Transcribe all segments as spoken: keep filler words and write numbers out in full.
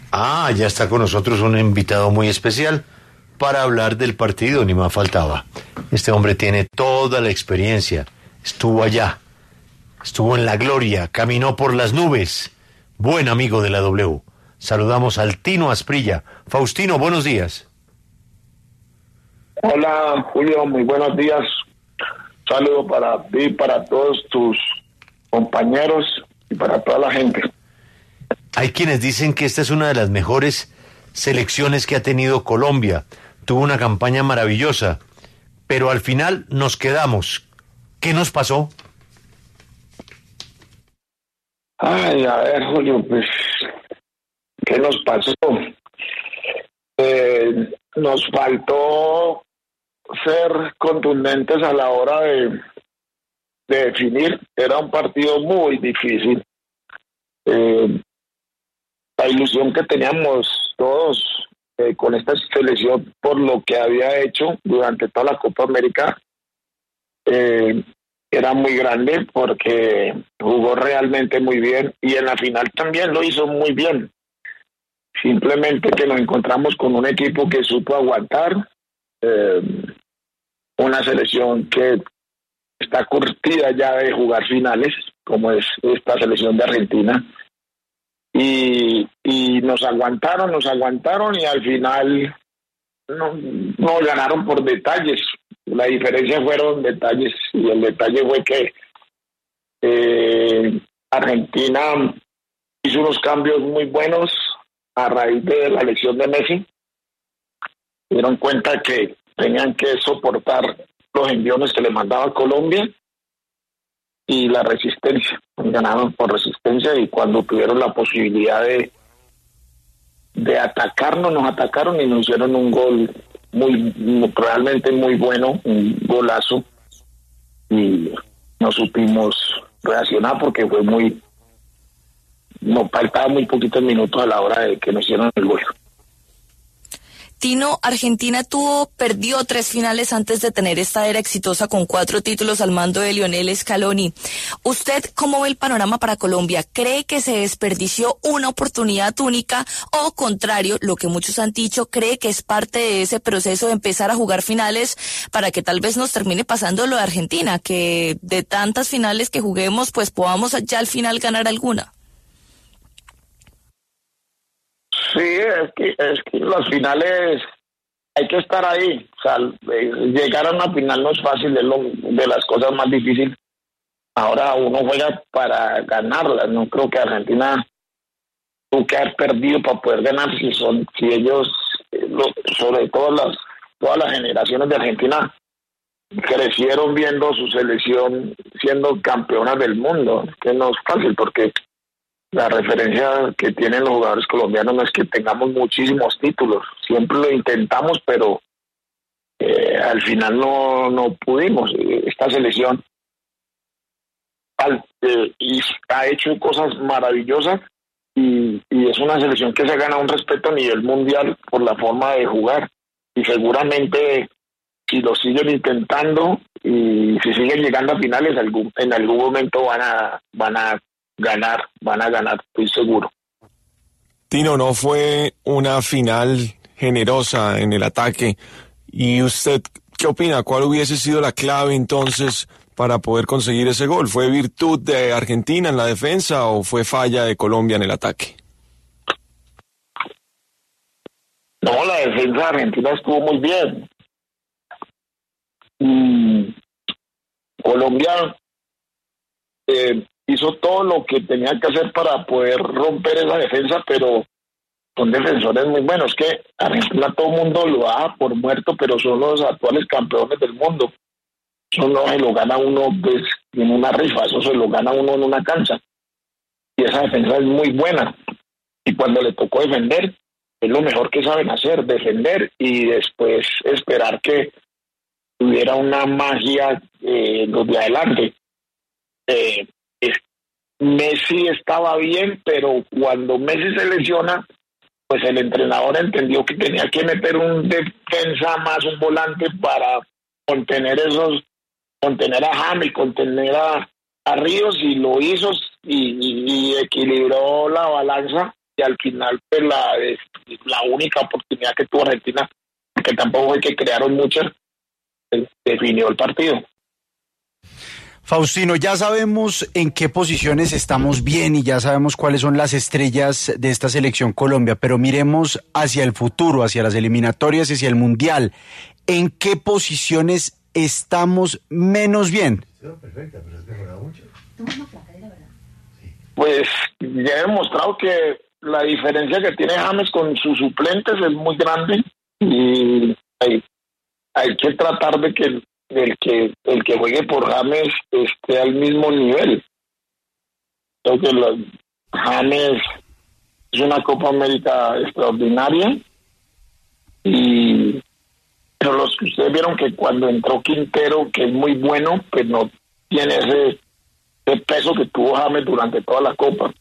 Ah, ya está con nosotros un invitado muy especial para hablar del partido, ni más faltaba. Este hombre tiene toda la experiencia, estuvo allá, estuvo en la gloria, caminó por las nubes. Buen amigo de la W. Saludamos al Tino Asprilla. Faustino, buenos días. Hola, Julio, muy buenos días. Saludo para ti, para todos tus compañeros y para toda la gente. Hay quienes dicen que esta es una de las mejores selecciones que ha tenido Colombia. Tuvo una campaña maravillosa, pero al final nos quedamos. ¿Qué nos pasó? Ay, a ver, Julio, pues, ¿qué nos pasó? Eh, nos faltó ser contundentes a la hora de, de definir. Era un partido muy difícil. Eh, la ilusión que teníamos todos eh, con esta selección por lo que había hecho durante toda la Copa América eh, era muy grande, porque jugó realmente muy bien y en la final también lo hizo muy bien. Simplemente que nos encontramos con un equipo que supo aguantar, eh, una selección que está curtida ya de jugar finales, como es esta selección de Argentina, y, y nos aguantaron, nos aguantaron y al final no, no ganaron por detalles. La diferencia fueron detalles y el detalle fue que eh, Argentina hizo unos cambios muy buenos a raíz de la elección de Messi. Dieron cuenta que tenían que soportar los enviones que le mandaba Colombia y la resistencia. Ganaron por resistencia y cuando tuvieron la posibilidad de, de atacarnos, nos atacaron y nos hicieron un gol muy, realmente muy bueno, un golazo, y no supimos reaccionar porque fue muy, nos faltaban muy poquitos minutos a la hora de que nos hicieron el gol. Tino, Argentina tuvo, perdió tres finales antes de tener esta era exitosa con cuatro títulos al mando de Lionel Scaloni. ¿Usted cómo ve el panorama para Colombia? ¿Cree que se desperdició una oportunidad única o, contrario, lo que muchos han dicho, cree que es parte de ese proceso de empezar a jugar finales para que tal vez nos termine pasando lo de Argentina, que de tantas finales que juguemos pues podamos ya al final ganar alguna? Sí, es que, es que las finales hay que estar ahí. O sea, llegar a una final no es fácil, es lo, de las cosas más difíciles. Ahora uno juega para ganarlas. No creo que Argentina tuvo que haber perdido para poder ganar. Si son, si ellos, sobre todo las, todas las generaciones de Argentina, crecieron viendo su selección siendo campeonas del mundo, que no es fácil porque la referencia que tienen los jugadores colombianos no es que tengamos muchísimos títulos, siempre lo intentamos, pero eh, al final no, no pudimos. Esta selección al, eh, y ha hecho cosas maravillosas y, y es una selección que se gana un respeto a nivel mundial por la forma de jugar, y seguramente si lo siguen intentando y si siguen llegando a finales, algún, en algún momento van a van a ganar, van a ganar, estoy seguro. Tino, no fue una final generosa en el ataque. ¿Y usted qué opina? ¿Cuál hubiese sido la clave entonces para poder conseguir ese gol? ¿Fue virtud de Argentina en la defensa o fue falla de Colombia en el ataque? No, la defensa de Argentina estuvo muy bien. Mm, Colombia eh, hizo todo lo que tenía que hacer para poder romper esa defensa, pero son defensores muy buenos. Que Argentina todo el mundo lo da por muerto, pero son los actuales campeones del mundo. Eso no se lo gana uno pues, en una rifa, eso se lo gana uno en una cancha. Y esa defensa es muy buena. Y cuando le tocó defender, es lo mejor que saben hacer, defender y después esperar que hubiera una magia eh, los de adelante. Eh, es, Messi estaba bien, pero cuando Messi se lesiona, pues el entrenador entendió que tenía que meter un defensa más, un volante para contener esos, contener a James, contener a, a Ríos, y lo hizo y, y, y equilibró la balanza y al final pues la, la única oportunidad que tuvo Argentina, que tampoco fue que crearon muchas, definió el partido. Faustino, ya sabemos en qué posiciones estamos bien y ya sabemos cuáles son las estrellas de esta selección Colombia, pero miremos hacia el futuro, hacia las eliminatorias, hacia el Mundial. ¿En qué posiciones estamos menos bien? Pues ya he demostrado que la diferencia que tiene James con sus suplentes es muy grande y hay, hay que tratar de que el que el que juegue por James esté al mismo nivel. Creo que la, James es una Copa América extraordinaria y pero los que ustedes vieron que cuando entró Quintero, que es muy bueno, pues no tiene ese, ese peso que tuvo James durante toda la Copa.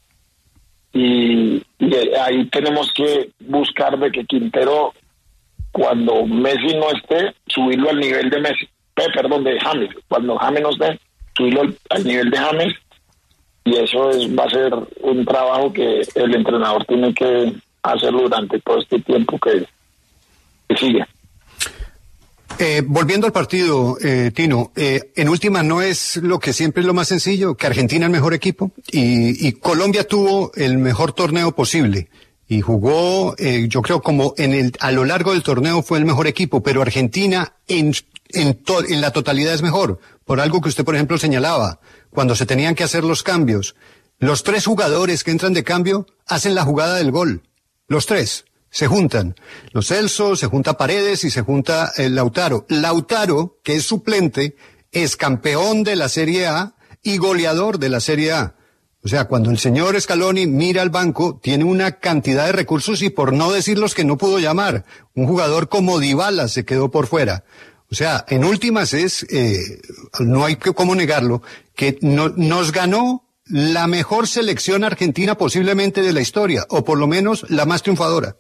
Y, y ahí tenemos que buscar de que Quintero, cuando Messi no esté, subirlo al nivel de Messi, eh, perdón, de James. Cuando James no esté, subirlo al, al nivel de James. Y eso es, va a ser un trabajo que el entrenador tiene que hacerlo durante todo este tiempo que, que sigue. Eh, volviendo al partido, eh, Tino, eh, en última no es lo que siempre es lo más sencillo, que Argentina es el mejor equipo y, y Colombia tuvo el mejor torneo posible y jugó, eh, yo creo como en el a lo largo del torneo fue el mejor equipo, pero Argentina en en, to, en la totalidad es mejor, por algo que usted por ejemplo señalaba, cuando se tenían que hacer los cambios, los tres jugadores que entran de cambio hacen la jugada del gol, los tres. Se juntan los Celso, se junta Paredes y se junta el Lautaro. Lautaro, que es suplente, es campeón de la Serie A y goleador de la Serie A. O sea, cuando el señor Scaloni mira al banco, tiene una cantidad de recursos y por no decir los que no pudo llamar. Un jugador como Dybala se quedó por fuera. O sea, en últimas es, eh, no hay que cómo negarlo, que no, nos ganó la mejor selección argentina posiblemente de la historia, o por lo menos la más triunfadora.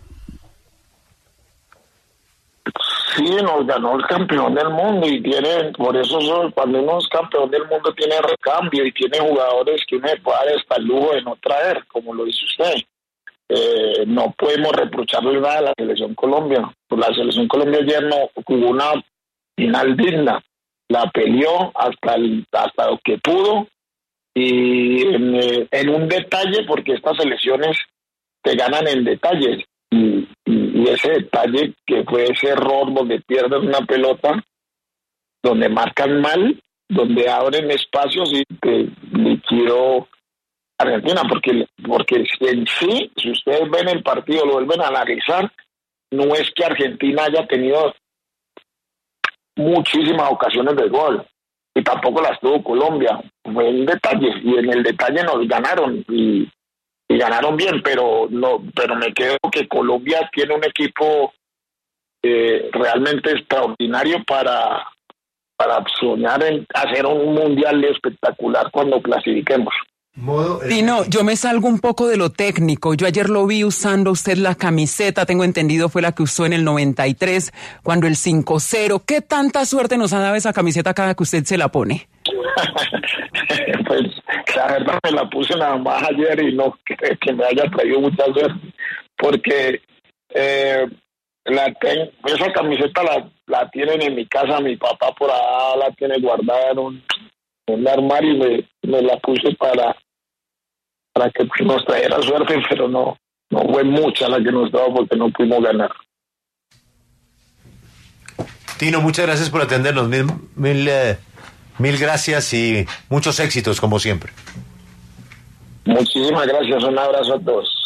Sí, nos ganó el campeón del mundo y tiene, por eso cuando uno es campeón del mundo tiene recambio y tiene jugadores que uno se puede dar hasta el lujo de no traer, como lo dice usted. Eh, no podemos reprocharle nada a la selección Colombia. La selección Colombia ayer no jugó una final digna, la peleó hasta, el, hasta lo que pudo y en, en un detalle, porque estas selecciones te ganan en detalles. Y, y, y ese detalle que fue ese error donde pierden una pelota, donde marcan mal, donde abren espacios y te liquidó Argentina, porque porque en sí, si ustedes ven el partido, lo vuelven a analizar, no es que Argentina haya tenido muchísimas ocasiones de gol y tampoco las tuvo Colombia, fue en detalles y en el detalle nos ganaron y y ganaron bien, pero no, pero me quedo que Colombia tiene un equipo eh, realmente extraordinario para, para soñar en hacer un mundial espectacular cuando clasifiquemos. Tino, yo me salgo un poco de lo técnico. Yo ayer lo vi usando usted la camiseta, tengo entendido fue la que usó en el noventa y tres, cuando el cinco cero. ¿Qué tanta suerte nos ha dado esa camiseta cada que usted se la pone? Pues la verdad me la puse nada más ayer y no que, que me haya traído mucha suerte, porque eh, la ten, esa camiseta la, la tienen en mi casa, mi papá por allá la tiene guardada en un, en un armario y me, me la puse para para que nos trajera suerte, pero no no fue mucha la que nos daba porque no pudimos ganar. Tino, muchas gracias por atendernos, mil, mil, eh, mil gracias y muchos éxitos como siempre. Muchísimas gracias, un abrazo a todos.